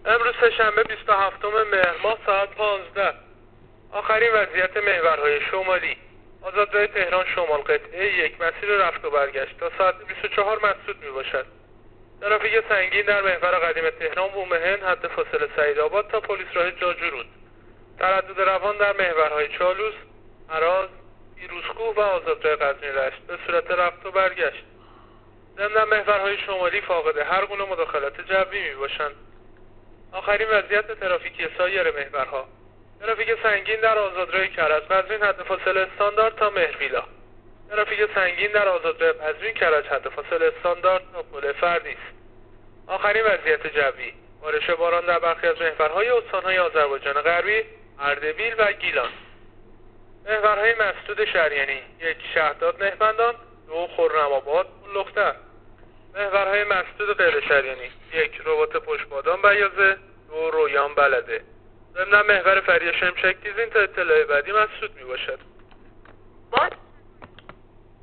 امروز سه‌شنبه 27 مهر ماه ساعت 15. آخرین وضعیت محورهای شمالی. آزادراه تهران شمال قطعه 1 مسیر رفت و برگشت تا ساعت 24 مسدود می باشد. ترافیک سنگین در محور قدیم تهران بومهن حد فاصله سعیدآباد تا پلیس راه جاجورود. تردد روان در محورهای چالوس، هراز، پیروزکوه و آزادراه قزوین رشت به صورت رفت و برگشت. ضمن محورهای شمالی فاقد هر گونه مداخلات جوی می باشند. آخرین وضعیت ترافیکی سایر محورها. ترافیک سنگین در آزادراه کرج قزوین حد فاصله استاندارد تا مهرویلا. ترافیک سنگین در آزادراه قزوین کرج حد فاصله استاندارد تا پل فردیس. آخرین وضعیت جوی. بارش باران در برخی از محورهای استانهای آذربایجان غربی، اردبیل و گیلان. محورهای مسدود شریانی: 1 شهداد نهبندان، 2 خرم‌آباد لختر. محورهای مسدود غیر شریانی: 1 رباط پشتبادان بیازه، 2 رویان بلده. ضمن محور فری شمشک تیزین تا اطلاع بعدی مسدود می باشد.